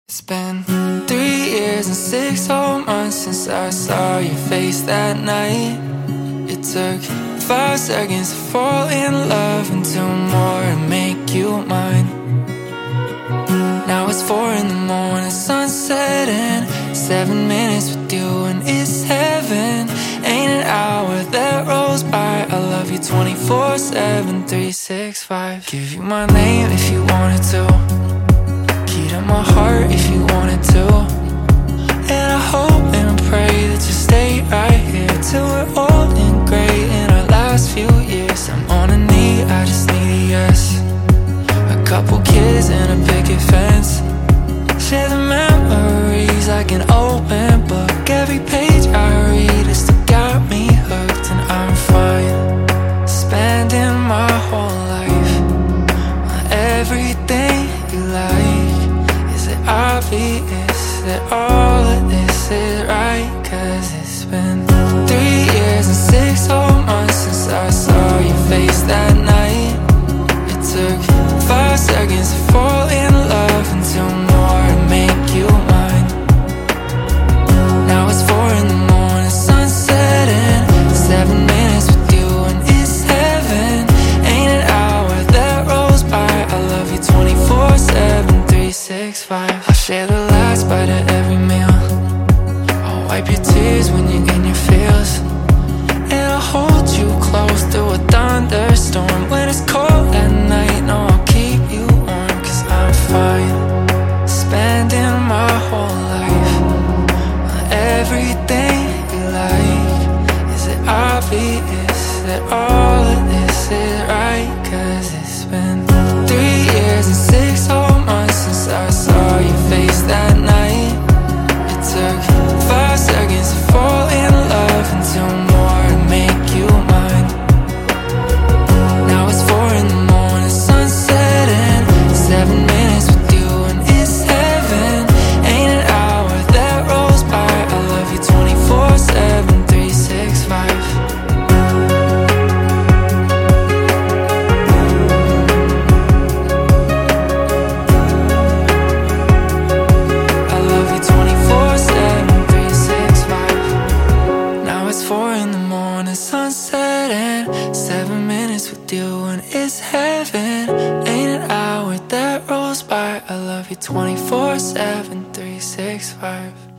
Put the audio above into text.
It's been 3 years and 6 whole months since I saw your face that night. It took 5 seconds to fall in love and 2 more to make you mine. Now it's 4 in the morning, sunset, and 7 minutes with you and it's heaven. Ain't an hour that rolls by. I love you 24/7, 365. Give you my name if you wanted to, key to my heart if you wanted to. And I hope and pray that you stay right here till we're old and gray in our last few years. I'm on a knee, I just need a yes. A couple kids and a picket fence. Share the memories like an open book. Every page I read has still got me hooked, and I'm fine spending my whole life on everything you like. Is it obvious that all of this is right? 'Cause it's been 3 years and 6 whole months since I saw your face that night. It took 5 seconds to fall in love and 2 more to make you mine. Now it's 4 in the morning, sunset, and 7 minutes with you and it's heaven. Ain't an hour that rolls by. I love you 24/7, 365. I'll share the last bite of every meal. I'll wipe your tears when you're in your feels, and I'll hold you close through a thunderstorm. When it's cold at night, no, I'll keep you warm. 'Cause I'm fine spending my whole life on everything you like. Is it obvious that all of this is right? 'Cause it's been 3 years and 6 whole months since I saw your face that night. It took 5 seconds to fall in love and 2 more to make you mine. Now it's 4 in the morning, sunset, and 7 minutes with you and it's heaven. Ain't an hour that rolls by. I love you 24/7, 365. I love you 24/7, 365. Now it's 4 in the morning, sunset, and 7 minutes with you and it's heaven. Ain't an hour that rolls by. I love you 24/7, 365.